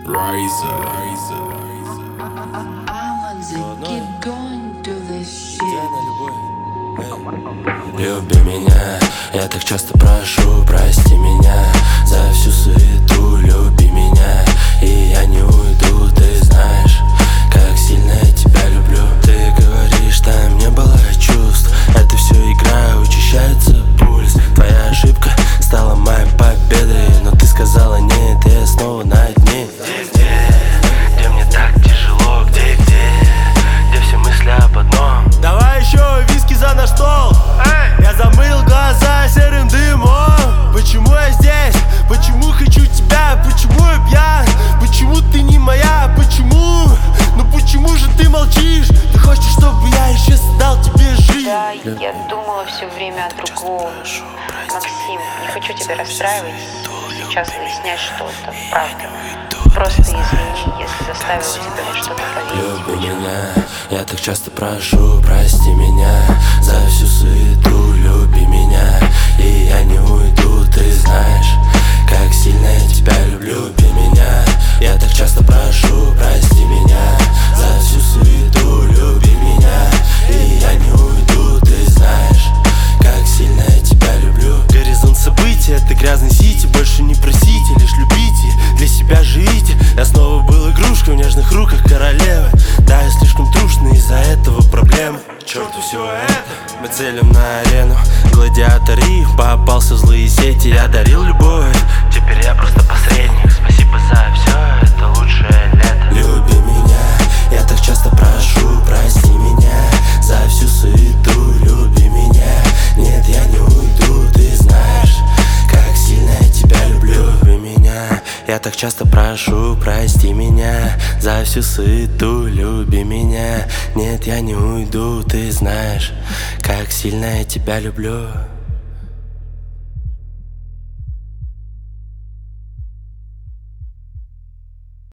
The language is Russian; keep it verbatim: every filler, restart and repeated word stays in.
Люби меня, я так часто прошу, прости меня за всю суету. Люби меня, и я не уйду. Ты знаешь, как сильно я тебя люблю. Ты говоришь, там не было чувств. Это все игра, учащается пульс. Твоя ошибка стала моей победой, но ты сказала нет, и я снова на дне. Где-где, где мне так тяжело, где-где, где все мысли об одном. Давай еще виски за наш стол. Я замыл глаза серым дымом. Почему я здесь? Почему хочу тебя? Почему я пьян? Почему ты не моя? Почему? Ну почему же ты молчишь? Ты хочешь, чтобы я исчез, дал тебе жизнь? Да, я думала все время о другом. Максим, не хочу тебя расстраивать. Сейчас выяснять что-то, правда. Просто извини, если заставила тебя на что-то поверить. Люби меня, я так часто прошу, прости меня за всю суету. Люби меня, и я не уйду. Ты знаешь, как сильно я тебя люблю. Люби меня, я так часто прошу, прости меня за всю суету. Люби меня, и я не уйду. Ты знаешь, как сильно я тебя люблю. Горизонт событий — это грязный сити. Больше не просите, лишь любите, для себя живите. Я снова был игрушкой в нежных руках королевы. Да, я слишком трушный, из-за этого проблемы. К черту все это, мы целим на арену. Гладиаторы, попался в злые сети. Я дарил любовь, теперь я просто посредник. Спасибо за все, это лучшее лето. Люби меня, я так часто прошу, прости меня за всю суету. Люби меня, нет, я не уйду. Ты знаешь, как сильно я тебя люблю. Люби меня, я так часто прошу, прости меня за всю суету. Люби меня, нет, я не уйду. Ты знаешь, как сильно я тебя люблю.